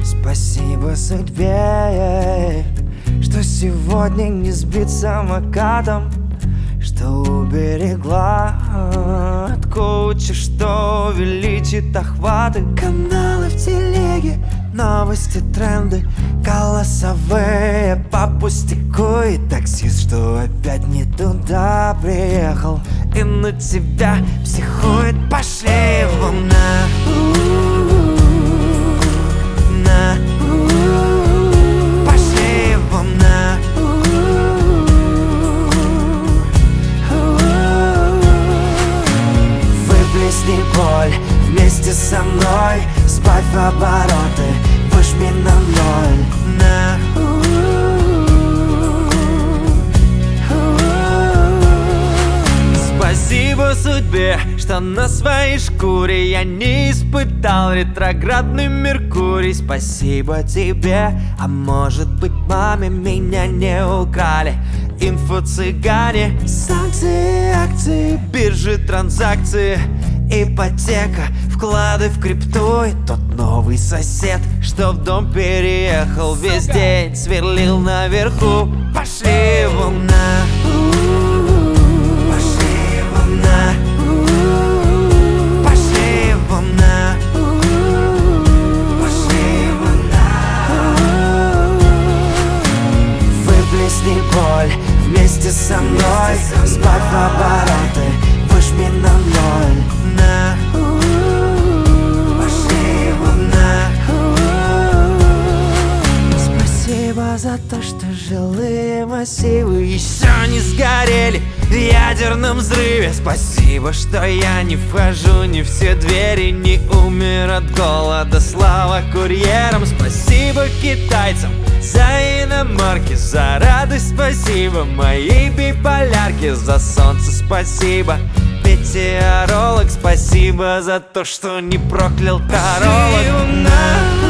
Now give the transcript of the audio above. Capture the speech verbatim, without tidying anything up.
Спасибо судьбе, что сегодня не сбит самокатом, что уберегла от коуча, что увеличит охваты. Каналы в телеге, новости, тренды, голосовые по пустяку. И таксист, что опять не туда приехал и на тебя психует. Пошли его на на пошли его на выплесни боль вместе со мной, сбавь обороты, выжми на ноль. На спасибо судьбе, что на своей шкуре я не испытал ретроградный Меркурий. Спасибо тебе, а может быть маме меня не украли. Инфо-цыгане, санкции, акции, биржи, транзакции, ипотека, вклады в крипту. И тот новый сосед, что в дом переехал, весь день сверлил наверху. Пошли его на пошли его на пошли его на пошли его на выплесни боль вместе со мной, сбавь обороты, выжми на ноль. На пошли его на спасибо за то, что жилые массивы еще не сгорели в ядерном взрыве. Спасибо, что я не вхожу не в все двери, не умер от голода. Слава курьерам, спасибо китайцам за иномарки, за радость спасибо моей биполярке, за солнце спасибо метеоролог, спасибо за то, что не проклял таролог.